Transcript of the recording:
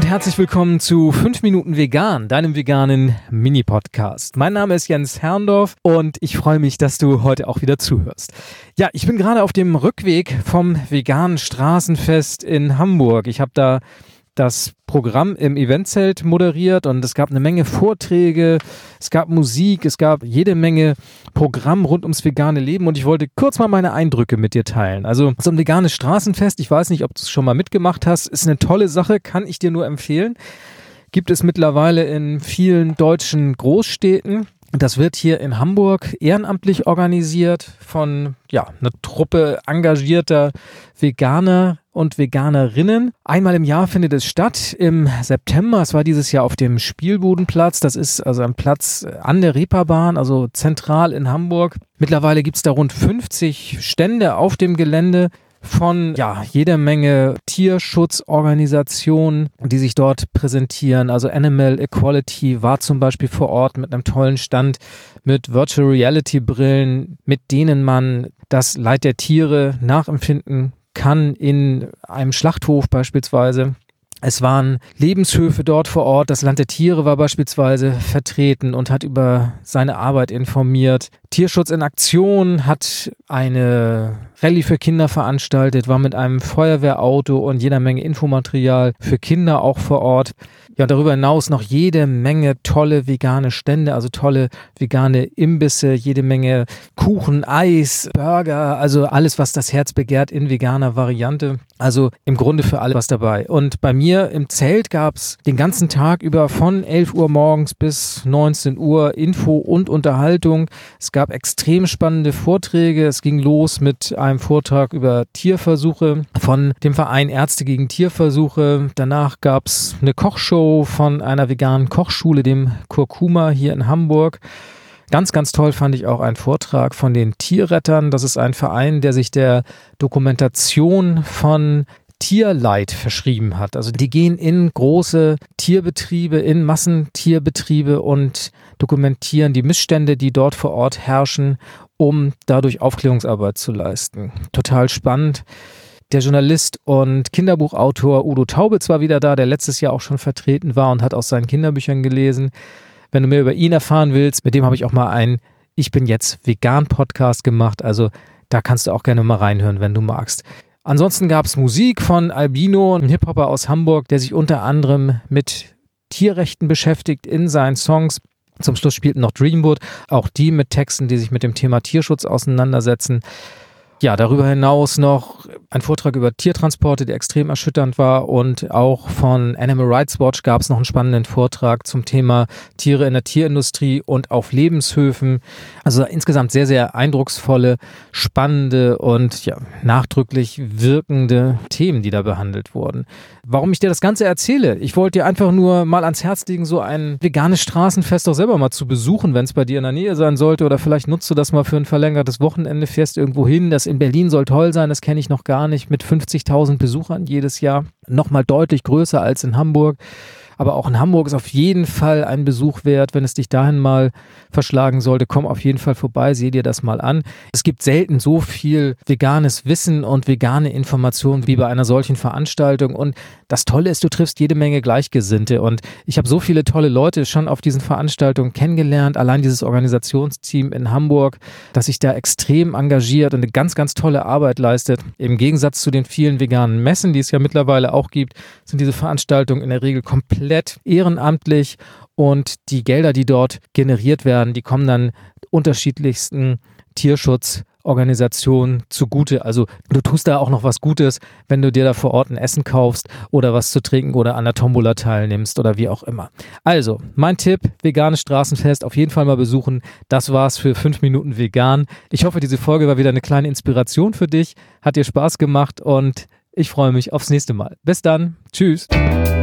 herzlich willkommen zu 5 Minuten Vegan, deinem veganen Mini-Podcast. Mein Name ist Jens Herrndorf und ich freue mich, dass du heute auch wieder zuhörst. Ja, ich bin gerade auf dem Rückweg vom veganen Straßenfest in Hamburg. Ich habe da das Programm im Eventzelt moderiert und es gab eine Menge Vorträge, es gab Musik, es gab jede Menge Programm rund ums vegane Leben und ich wollte kurz mal meine Eindrücke mit dir teilen. Also so ein veganes Straßenfest, ich weiß nicht, ob du es schon mal mitgemacht hast, ist eine tolle Sache, kann ich dir nur empfehlen. Gibt es mittlerweile in vielen deutschen Großstädten. Das wird hier in Hamburg ehrenamtlich organisiert von einer Truppe engagierter Veganer und Veganerinnen. Einmal im Jahr findet es statt, im September. Es war dieses Jahr auf dem Spielbudenplatz. Das ist also ein Platz an der Reeperbahn, also zentral in Hamburg. Mittlerweile gibt es da rund 50 Stände auf dem Gelände von jeder Menge Tierschutzorganisationen, die sich dort präsentieren. Also Animal Equality war zum Beispiel vor Ort mit einem tollen Stand mit Virtual Reality Brillen, mit denen man das Leid der Tiere nachempfinden kann in einem Schlachthof beispielsweise. Es waren Lebenshöfe dort vor Ort. Das Land der Tiere war beispielsweise vertreten und hat über seine Arbeit informiert. Tierschutz in Aktion hat eine Rallye für Kinder veranstaltet, war mit einem Feuerwehrauto und jeder Menge Infomaterial für Kinder auch vor Ort. Ja, darüber hinaus noch jede Menge tolle vegane Stände, also tolle vegane Imbisse, jede Menge Kuchen, Eis, Burger, also alles, was das Herz begehrt in veganer Variante. Also im Grunde für alle was dabei. Und bei mir im Zelt gab es den ganzen Tag über von 11 Uhr morgens bis 19 Uhr Info und Unterhaltung. Es gab extrem spannende Vorträge. Es ging los mit einem Vortrag über Tierversuche von dem Verein Ärzte gegen Tierversuche. Danach gab es eine Kochshow von einer veganen Kochschule, dem Kurkuma hier in Hamburg. Ganz, ganz toll fand ich auch einen Vortrag von den Tierrettern. Das ist ein Verein, der sich der Dokumentation von Tierleid verschrieben hat. Also die gehen in große Tierbetriebe, in Massentierbetriebe und dokumentieren die Missstände, die dort vor Ort herrschen, um dadurch Aufklärungsarbeit zu leisten. Total spannend. Der Journalist und Kinderbuchautor Udo Taubitz war wieder da, der letztes Jahr auch schon vertreten war und hat aus seinen Kinderbüchern gelesen. Wenn du mehr über ihn erfahren willst, mit dem habe ich auch mal einen Ich bin jetzt vegan Podcast gemacht, also da kannst du auch gerne mal reinhören, wenn du magst. Ansonsten gab es Musik von Albino, einem Hip-Hopper aus Hamburg, der sich unter anderem mit Tierrechten beschäftigt in seinen Songs. Zum Schluss spielten noch Dreamwood, auch die mit Texten, die sich mit dem Thema Tierschutz auseinandersetzen. Ja, darüber hinaus noch ein Vortrag über Tiertransporte, der extrem erschütternd war, und auch von Animal Rights Watch gab es noch einen spannenden Vortrag zum Thema Tiere in der Tierindustrie und auf Lebenshöfen. Also insgesamt sehr, sehr eindrucksvolle, spannende und nachdrücklich wirkende Themen, die da behandelt wurden. Warum ich dir das Ganze erzähle? Ich wollte dir einfach nur mal ans Herz legen, so ein veganes Straßenfest doch selber mal zu besuchen, wenn es bei dir in der Nähe sein sollte, oder vielleicht nutzt du das mal für ein verlängertes Wochenende, fährst irgendwo hin. Das in Berlin soll toll sein, das kenne ich noch gar nicht, mit 50.000 Besuchern jedes Jahr, nochmal deutlich größer als in Hamburg. Aber auch in Hamburg ist auf jeden Fall ein Besuch wert. Wenn es dich dahin mal verschlagen sollte, komm auf jeden Fall vorbei, seh dir das mal an. Es gibt selten so viel veganes Wissen und vegane Informationen wie bei einer solchen Veranstaltung. Und das Tolle ist, du triffst jede Menge Gleichgesinnte. Und ich habe so viele tolle Leute schon auf diesen Veranstaltungen kennengelernt. Allein dieses Organisationsteam in Hamburg, das sich da extrem engagiert und eine ganz, ganz tolle Arbeit leistet. Im Gegensatz zu den vielen veganen Messen, die es ja mittlerweile auch gibt, sind diese Veranstaltungen in der Regel komplett ehrenamtlich, und die Gelder, die dort generiert werden, die kommen dann unterschiedlichsten Tierschutzorganisationen zugute. Also du tust da auch noch was Gutes, wenn du dir da vor Ort ein Essen kaufst oder was zu trinken oder an der Tombola teilnimmst oder wie auch immer. Also, mein Tipp, veganes Straßenfest, auf jeden Fall mal besuchen. Das war's für 5 Minuten vegan. Ich hoffe, diese Folge war wieder eine kleine Inspiration für dich. Hat dir Spaß gemacht und ich freue mich aufs nächste Mal. Bis dann. Tschüss.